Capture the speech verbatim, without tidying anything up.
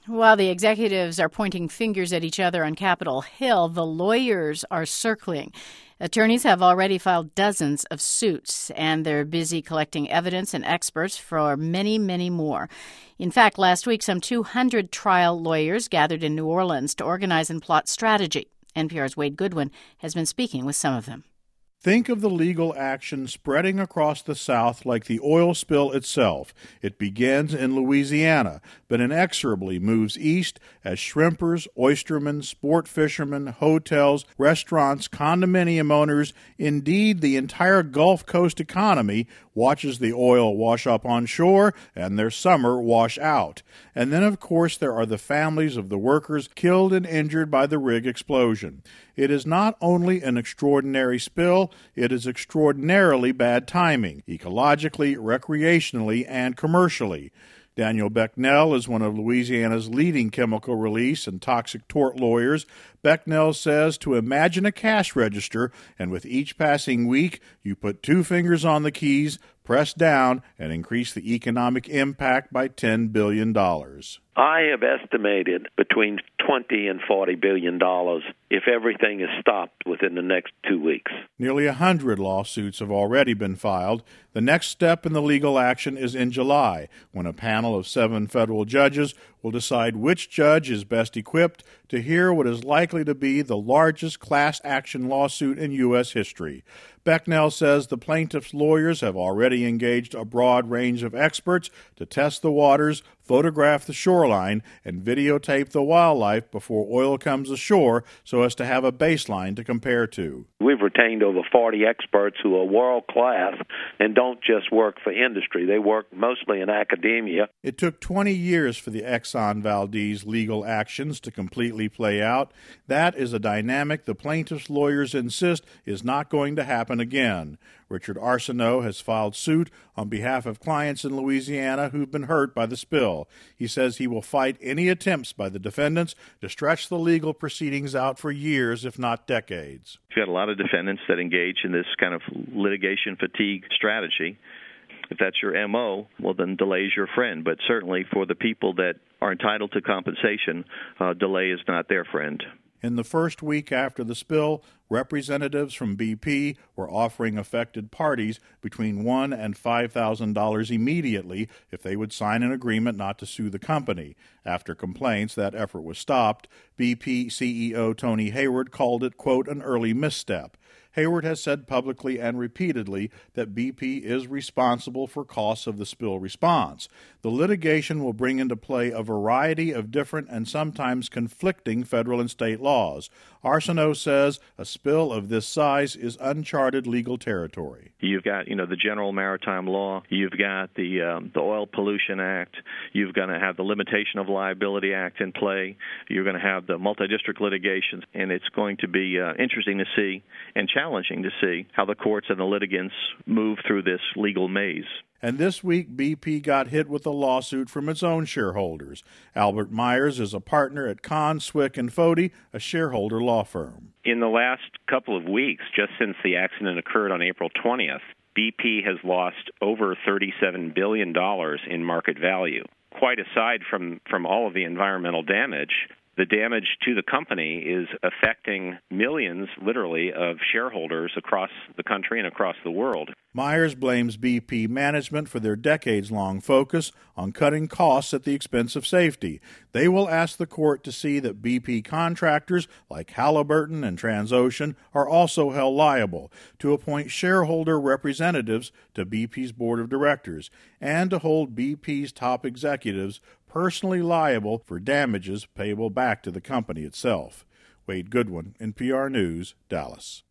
While the executives are pointing fingers at each other on Capitol Hill, the lawyers are circling. Attorneys have already filed dozens of suits, and they're busy collecting evidence and experts for many, many more. In fact, last week, some two hundred trial lawyers gathered in New Orleans to organize and plot strategy. N P R's Wade Goodwin has been speaking with some of them. Think of the legal action spreading across the South like the oil spill itself. It begins in Louisiana, but inexorably moves east as shrimpers, oystermen, sport fishermen, hotels, restaurants, condominium owners, indeed the entire Gulf Coast economy watches the oil wash up on shore and their summer wash out. And then, of course, there are the families of the workers killed and injured by the rig explosion. It is not only an extraordinary spill, it is extraordinarily bad timing, ecologically, recreationally, and commercially. Daniel Becknell is one of Louisiana's leading chemical release and toxic tort lawyers. Becknell says to imagine a cash register, and with each passing week, you put two fingers on the keys, press down, and increase the economic impact by ten billion dollars. I have estimated between twenty and forty billion dollars if everything is stopped within the next two weeks. Nearly a hundred lawsuits have already been filed. The next step in the legal action is in July, when a panel of seven federal judges will decide which judge is best equipped to hear what is likely to be the largest class action lawsuit in U S history. Becknell says the plaintiffs' lawyers have already engaged a broad range of experts to test the waters, photograph the shoreline, and videotape the wildlife before oil comes ashore so as to have a baseline to compare to. We've retained over forty experts who are world-class and don't just work for industry. They work mostly in academia. It took twenty years for the Exxon Valdez legal actions to completely play out. That is a dynamic the plaintiffs' lawyers insist is not going to happen again. Richard Arsenault has filed suit on behalf of clients in Louisiana who've been hurt by the spill. He says he will fight any attempts by the defendants to stretch the legal proceedings out for years, if not decades. You've got a lot of defendants that engage in this kind of litigation fatigue strategy. If that's your M O, well, then delay is your friend. But certainly for the people that are entitled to compensation, uh, delay is not their friend. In the first week after the spill, representatives from B P were offering affected parties between one thousand dollars and five thousand dollars immediately if they would sign an agreement not to sue the company. After complaints, that effort was stopped. B P C E O Tony Hayward called it, quote, an early misstep. Hayward has said publicly and repeatedly that B P is responsible for costs of the spill response. The litigation will bring into play a variety of different and sometimes conflicting federal and state laws. Arsenault says a spill of this size is uncharted legal territory. You've got, you know, the General Maritime Law. You've got the um, the Oil Pollution Act. You're going to have the Limitation of Liability Act in play. You're going to have the multi-district litigations, and it's going to be uh, interesting to see and challenging to see how the courts and the litigants move through this legal maze. And this week, B P got hit with a lawsuit from its own shareholders. Albert Myers is a partner at Kahn, Swick and Fody, a shareholder law firm. In the last couple of weeks, just since the accident occurred on April twentieth, B P has lost over thirty-seven billion dollars in market value. Quite aside from, from all of the environmental damage, the damage to the company is affecting millions, literally, of shareholders across the country and across the world. Myers blames B P management for their decades-long focus on cutting costs at the expense of safety. They will ask the court to see that B P contractors like Halliburton and Transocean are also held liable, to appoint shareholder representatives to B P's board of directors, and to hold B P's top executives personally liable for damages payable back to the company itself. Wade Goodwin, N P R News, Dallas.